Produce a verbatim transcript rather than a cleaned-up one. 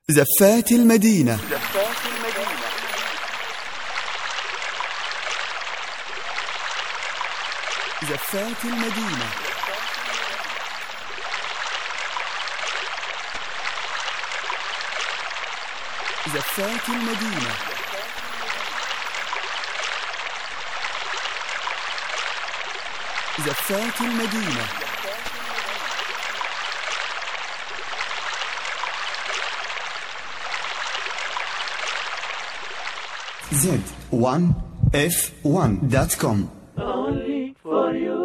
زفات المدينة. زفات المدينة. زفات المدينة. زفات المدينة. زفات المدينة. Z one F one dot com. Only for you.